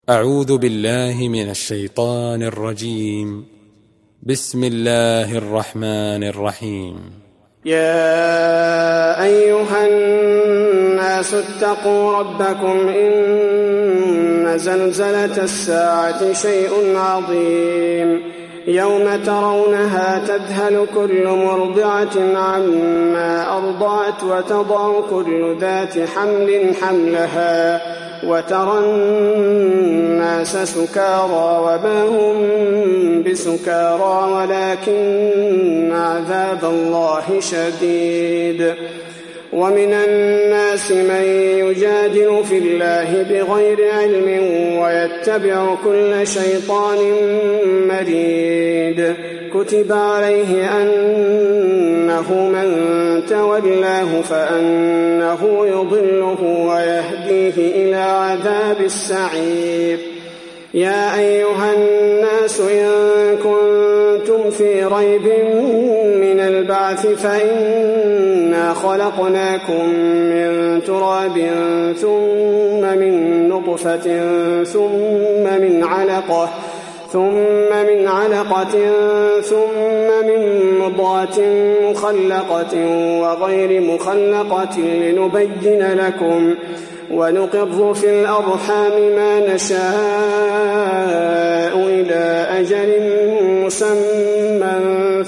أعوذ بالله من الشيطان الرجيم. بسم الله الرحمن الرحيم. يا أيها الناس اتقوا ربكم إن زلزلة الساعة شيء عظيم يوم ترونها تذهل كل مرضعة عما أرضعت وتضع كل ذات حمل حملها وترى الناس سكارى وما هم بسكارى ولكن عذاب الله شديد. ومن الناس من يجادل في الله بغير علم ويتبع كل شيطان مريد. كتب عليه أنه من تولاه فأنه يضله ويهديه إلى عذاب السعير. يا أيها الناس إن كنتم في ريب من البعث فإنا خلقناكم من تراب ثم من نطفة ثم من علقة ثم من مضغة مخلقة وغير مخلقة لنبين لكم ونقر في الأرحام ما نشاء إلى أجل مسمى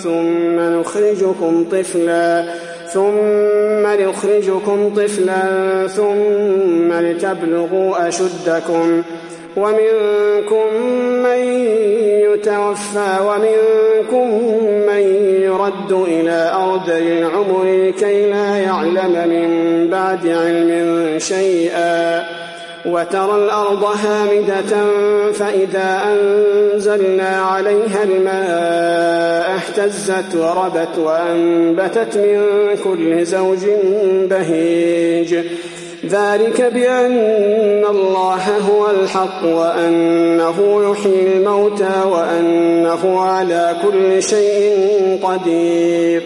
ثم نخرجكم طفلا ثم لتبلغوا أشدكم ومنكم من يتوفى ومنكم من يرد إلى أرذل العمر كي لا يعلم من بعد علم شيئا. وترى الأرض هامدة فإذا أنزلنا عليها الماء اهتزت وربت وأنبتت من كل زوج بهيج. ذلك بأن الله هو الحق وأنه يحيي الموتى وأنه على كل شيء قدير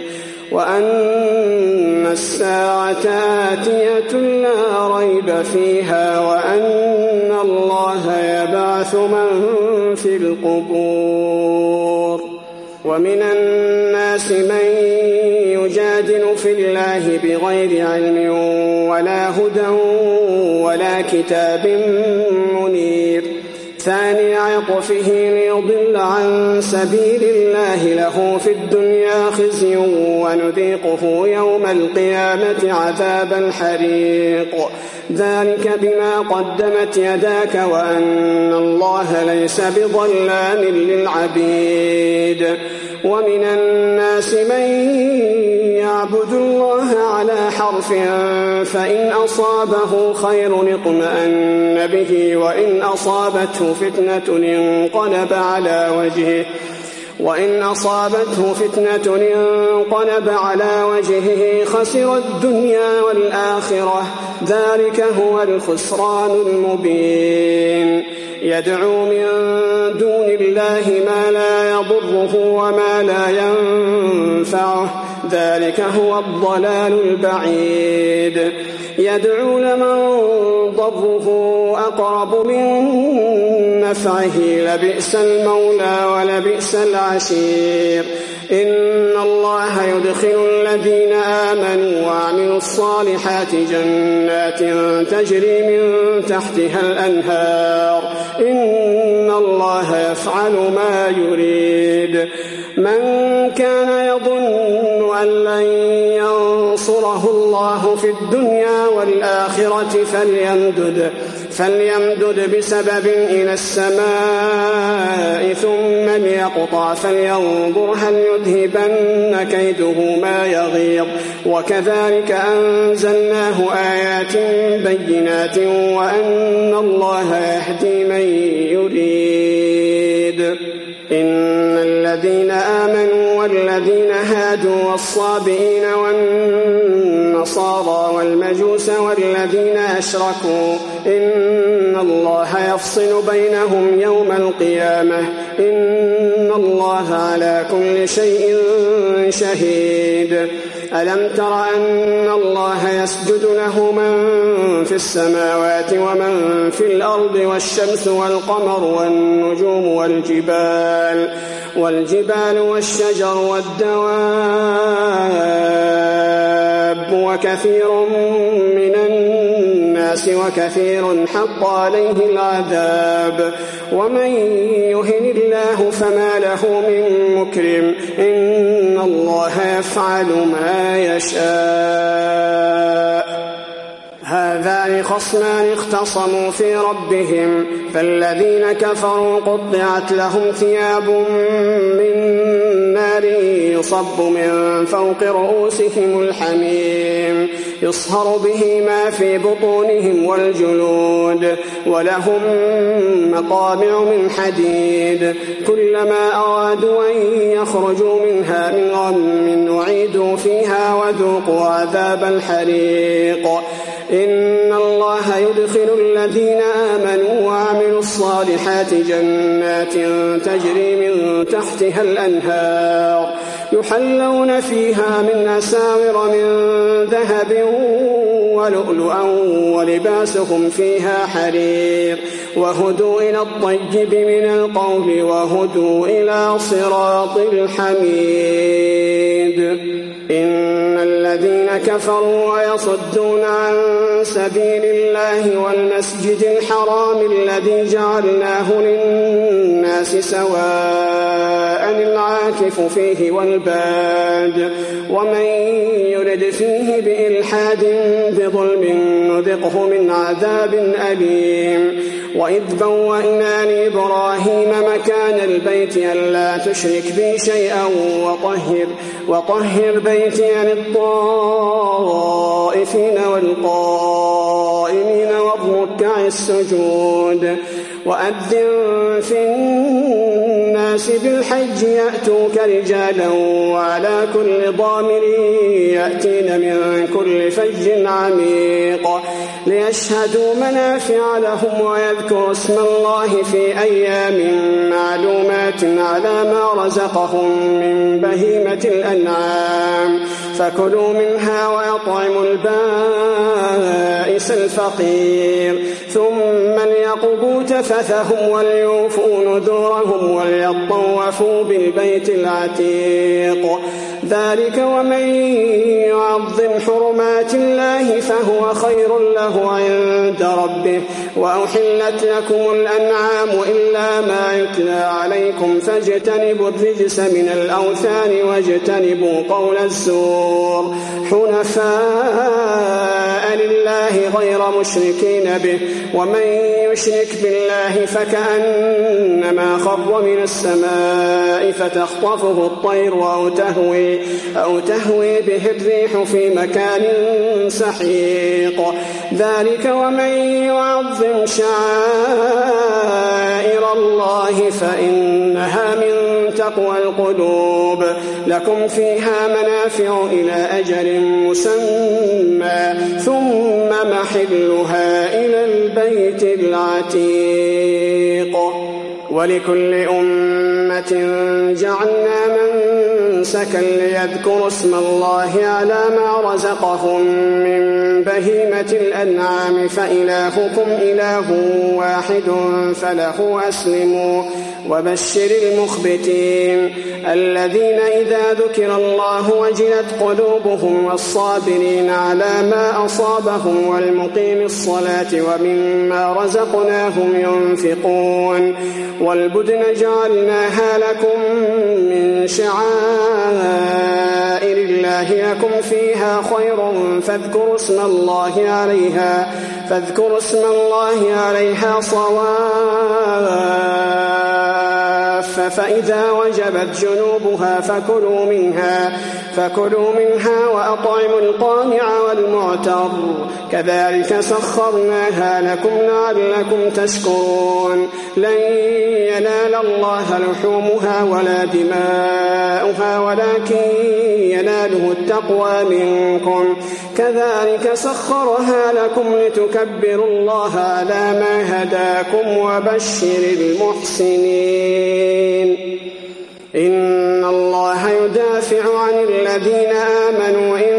وأن الساعة آتية لا ريب فيها وأن الله يبعث من في القبور. ومن الناس من يجادل في الله بغير علم ولا هدى ولا كتاب منير. ثاني عطفه ليضل عن سبيل الله له في الدنيا خزي ونذيقه يوم القيامة عذاب الحريق. ذلك بما قدمت يداك وأن الله ليس بظلام للعبيد. ومن الناس من يعبد الله على حرف فإن أصابه خير اطمأن به وإن أصابته فتنة انقلب على وجهه خسر الدنيا والآخرة. ذلك هو الخسران المبين. يدعو من دون الله ما لا يضره وما لا ينفعه. ذلك هو الضلال البعيد. يدعو لمن ضره أقرب من نفعه لبئس المولى ولبئس العشير. إن الله يدخل الذين آمنوا وعملوا الصالحات جنات تجري من تحتها الأنهار. إن الله يفعل ما يريد. من كان يظن أن لن ينصره الله في الدنيا والآخرة فليمدد بسبب إلى السماء ثم ليقطع فلينظر هل يذهبن كيده ما يغيظ. وكذلك أنزلناه آيات بينات وأن الله يهدي من يريد. إن الذين آمنوا والذين هادوا والصابئين والنصارى والمجوس والذين أشركوا إن الله يفصل بينهم يوم القيامة. إن الله على كل شيء شهيد. ألم تر أن الله يسجد له من في السماوات ومن في الأرض والشمس والقمر والنجوم والجبال والشجر والدواب وكثير من الناس وكثير حق عليه العذاب ومن يهن الله فما له من مكرم إن الله يفعل ما يشاء. هذان خصمان اختصموا في ربهم فالذين كفروا قطعت لهم ثياب من نار يصب من فوق رؤوسهم الحميم يصهر به ما في بطونهم والجلود ولهم مقامع من حديد كلما أرادوا أن يخرجوا منها من غم نعيدوا فيها وذوقوا عذاب الحريق. إن الله يدخل الذين آمنوا وعملوا الصالحات جنات تجري من تحتها الأنهار يحلون فيها من أساور من ذهب ولؤلؤا ولباسهم فيها حرير وهدوا إلى الطيب من القول وهدوا إلى صراط الحميد. إن الذين كفروا ويصدون عن سبيل الله والمسجد الحرام الذي جعلناه للناس سواء العاكف فيه والباد ومن يرد فيه بإلحاد بظلم نذقه من عذاب أليم. وإذ بوأنا لإبراهيم مكان البيت ألا تشرك بي شيئا وطهر بيتي للطائفين والقائمين والركع السجود. وأذن في الناس بالحج يأتوك رجالا وعلى كل ضامر يأتين من كل فج عميق ليشهدوا منافع لهم ويذكروا اسم الله في أيام معلومات على ما رزقهم من بهيمة الأنعام فكلوا منها ويطعموا البائس الفقير ثم ليقضوا تفثهم وليوفوا نذورهم وليطوفوا بالبيت العتيق. ذلك ومن يعظم حرمات الله فهو خير له عند ربه. وأحلت لكم الأنعام إلا ما يتلى عليكم فاجتنبوا الرجس من الأوثان واجتنبوا قول الزور حنفاء لله غير مشركين به ومن يشرك بالله فكأنما خر من السماء فتخطفه الطير أو تهوي به الريح في مكان سحيق. ذلك ومن يعظم شعائر الله فإنها من تقوى القلوب. لكم فيها منافع إلى أجل مسمى ثم محلها إلى البيت العتيق. ولكل أمة جعلنا منسكا ليذكروا اسم الله على ما رزقهم من بهيمة الأنعام فإلهكم إله واحد فله أسلموا. وبشر المخبتين الذين إذا ذكر الله وجلت قلوبهم والصابرين على ما أصابهم والمقيم الصلاة ومما رزقناهم ينفقون. والبدن جعلناها لكم من شعائر الله لكم فيها خير فاذكروا اسم الله عليها صواف فإذا وجبت جنوبها فكلوا منها وأطعموا القانع والمعتر كذلك سخرناها لكم لعلكم تشكرون. لن ينال الله لحومها ولا دماؤها ولكن يناله التقوى منكم. كذلك سخرها لكم لتكبروا الله على ما هداكم وبشر المحسنين. إن الله يدافع عن الذين آمنوا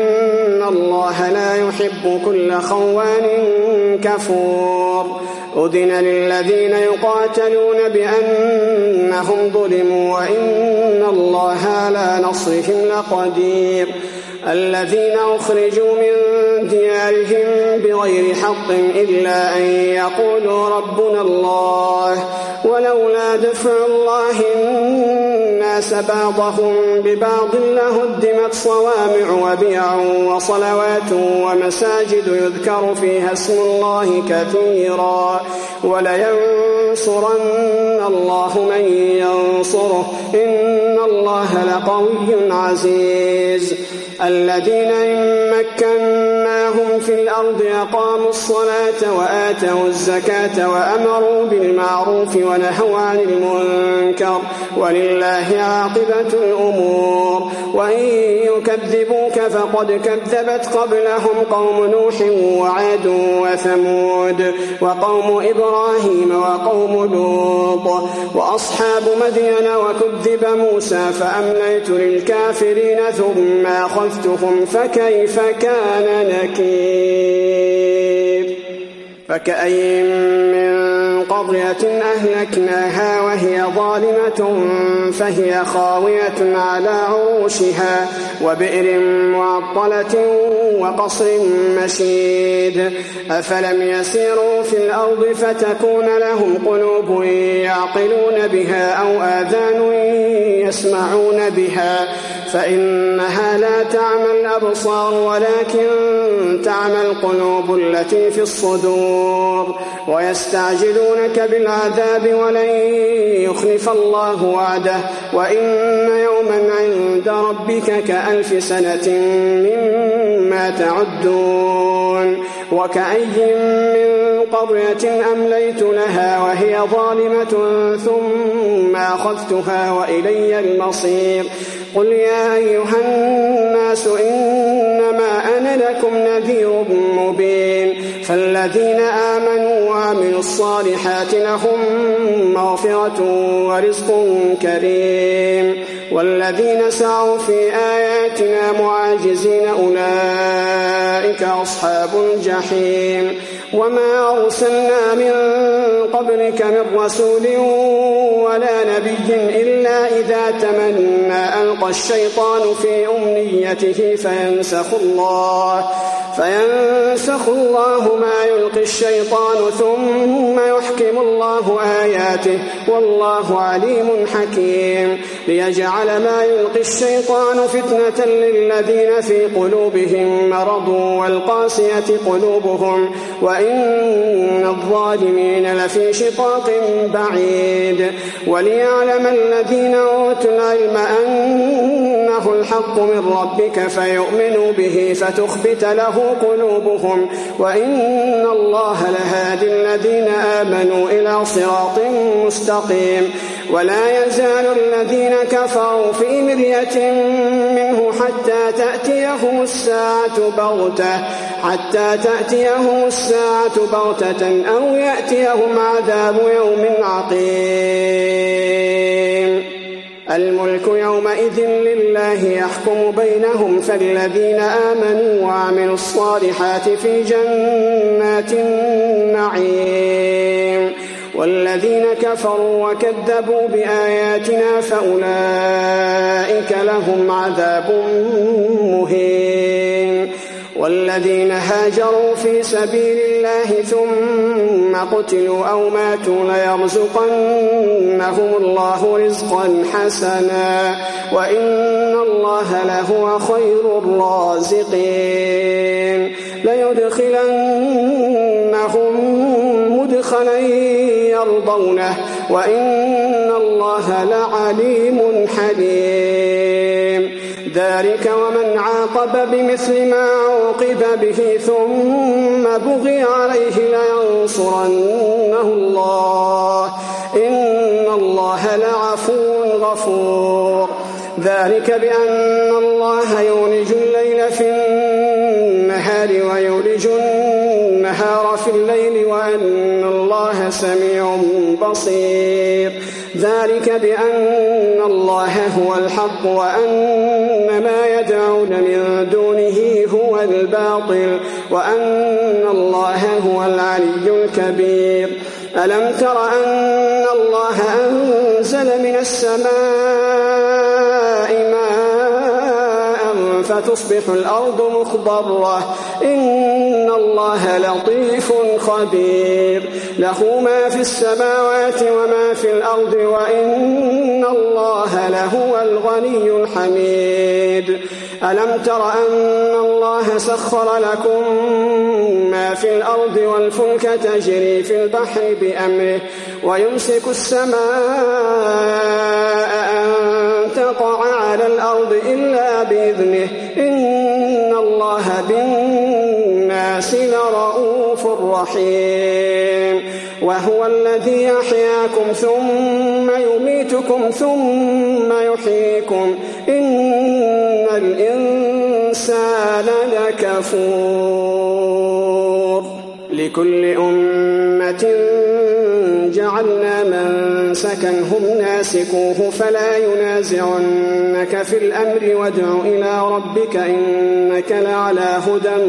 إن الله لا يحب كل خوان كفور. أذن للذين يقاتلون بأنهم ظلموا وإن الله على نصرهم لقدير. الذين أخرجوا من ديارهم بغير حق إلا أن يقولوا ربنا الله ولولا دفع الله الناس بعضهم ببعض لهدمت صوامع وبيع وصلوات ومساجد يذكر فيها اسم الله كثيرا ولينصرن الله من ينصره إن الله لقوي عزيز. الذين إن مكناهم في الأرض أقاموا الصلاة وآتوا الزكاة وأمروا بالمعروف ونهوا عن المنكر ولله عاقبة الأمور. وإن يكذبوك فقد كذبت قبلهم قوم نوح وعاد وثمود وقوم إبراهيم وقوم لوط وأصحاب مدين وكذب موسى فأمليت للكافرين ثم أخذتهم فكيف كان نكير. فكأين من قرية أهلكناها وهي ظالمة فهي خاوية على عروشها وبئر معطلة وقصر مشيد. أفلم يسيروا في الأرض فتكون لهم قلوب يعقلون بها أو آذان يسمعون بها فإنها لا تعمى الأبصار ولكن تعمى القلوب التي في الصدور. ويستعجلونك بالعذاب ولن يخلف الله وعده وإن يوما عند ربك كألف سنة مما تعدون. وكأي من قرية أمليت لها وهي ظالمة ثم أخذتها وإلي المصير. قل يا أيها الناس إنما أنا لكم نذير مبين. فالذين آمنوا وعملوا الصالحات لهم مغفرة ورزق كريم والذين سعوا في آياتنا معاجزين أولئك أصحاب الجحيم. وما أرسلنا من قبلك من رسول ولا نبي إلا إذا تمنى ألقى الشيطان في أمنيته فينسخ الله ما يلقي الشيطان ثم يحكم الله آياته والله عليم حكيم. ليجعل ما يلقي الشيطان فتنة للذين في قلوبهم مرض والقاسية قلوبهم وإن الظالمين لفي شقاق بعيد. وليعلم الذين أوتوا العلم أنه الحق من ربك فيؤمنوا به فتخبت له قلوبهم وإن الله لهادي الذين آمنوا إلى صراط مستقيم. ولا يزال الذين كفروا في مرية منه حتى تأتيهم الساعة بغتة أو يأتيهم عذاب يوم عقيم. الملك يومئذ لله يحكم بينهم فالذين آمنوا وعملوا الصالحات في جنات النعيم والذين كفروا وكذبوا بآياتنا فأولئك لهم عذاب مهين. والذين هاجروا في سبيل الله ثم قتلوا أو ماتوا ليرزقنهم الله رزقا حسنا وإن الله لهو خير الرازقين. ليدخلنهم مدخلا يرضونه وإن الله لعليم حليم. ذلك ومن عاقب بمثل ما عوقب به ثم بغي عليه لينصرنه الله إن الله لعفو غفور. ذلك بأن الله يولج الليل في النهار ويولج النهار في الليل وأن الله سميع بصير. ذلك بأن الله هو الحق وأن ما يدعون من دونه هو الباطل وأن الله هو العلي الكبير. ألم تر أن الله أنزل من السماء ماء فتصبح الأرض مخضرة إن الله لطيف خبير. له ما في السماوات وما في الأرض وإن الله لهو الغني الحميد. ألم تر أن الله سخر لكم ما في الأرض والفلك تجري في البحر بأمره ويمسك السماء أن تقع على الأرض إلا بإذنه إن الله بالناس لرؤوف رحيم. وهو الذي يحياكم ثم يميتكم ثم يحييكم إن الإنسان لكفور. لكل أمة جعلنا منسكا هم ناسكوه فلا ينازعنك في الأمر وادع إلى ربك إنك لعلى هدى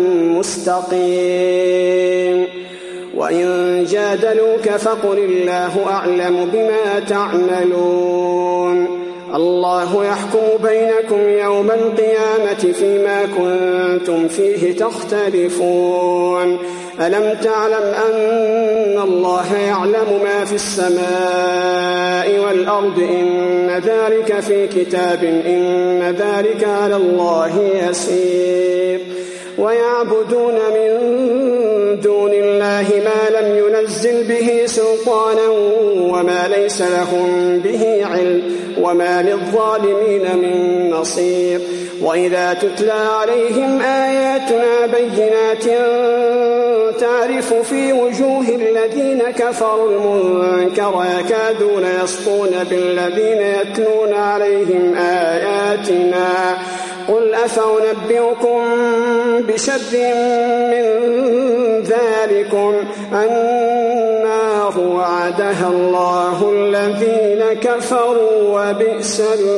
مستقيم. وإن جادلوك فقل الله أعلم بما تعملون. الله يحكم بينكم يوم القيامة فيما كنتم فيه تختلفون. ألم تعلم أن الله يعلم ما في السماء والأرض إن ذلك في كتاب إن ذلك على الله يسير. ويعبدون من دون الله ما لم ينزل به سلطانا وما ليس لهم به علم وما للظالمين من نصير. وإذا تتلى عليهم آياتنا بينات تعرف في وجوه الذين كفروا المنكر يكادون يسطون بالذين يتلون عليهم آياتنا قل أفأنبئكم بشر من ذلكم النار وعدها الله الذين كفروا وبئس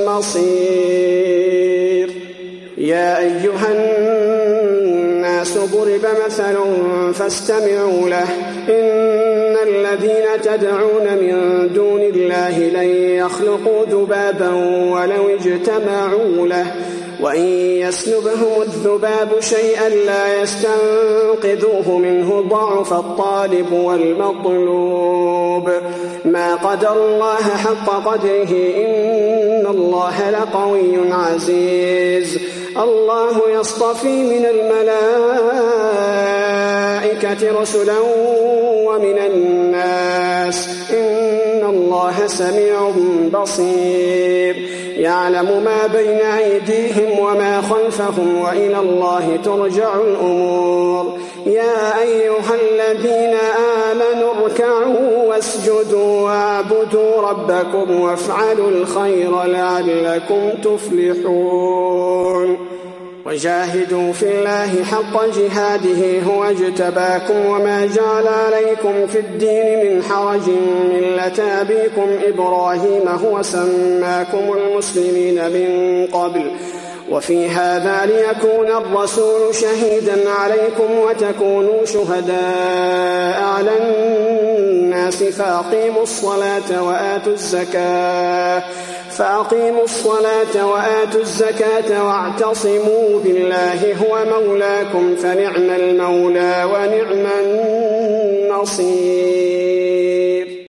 المصير. يا أيها الناس ضرب مثل فاستمعوا له إن الذين تدعون من دون الله لن يخلقوا ذبابا ولو اجتمعوا له وإن يسلبهم الذباب شيئا لا يستنقذوه منه ضعف الطالب والمطلوب. ما قدر الله حق قدره إن الله لقوي عزيز. الله يصطفي من الملائكة رسلا ومن الناس إن الله سميع بصير. يعلم ما بين أيديهم وما خلفهم وإلى الله ترجع الأمور. يا أيها الذين آمنوا اركعوا واسجدوا واعبدوا ربكم وافعلوا الخير لعلكم تفلحون. وجاهدوا في الله حق جهاده هو اجتباكم وما جعل عليكم في الدين من حرج ملة أبيكم إبراهيم هو سماكم المسلمين من قبل وفي هذا ليكون الرسول شهيدا عليكم وتكونوا شهداء على الناس فأقيموا الصلاة وآتوا الزكاة واعتصموا بالله هو مولاكم فنعم المولى ونعم النصير.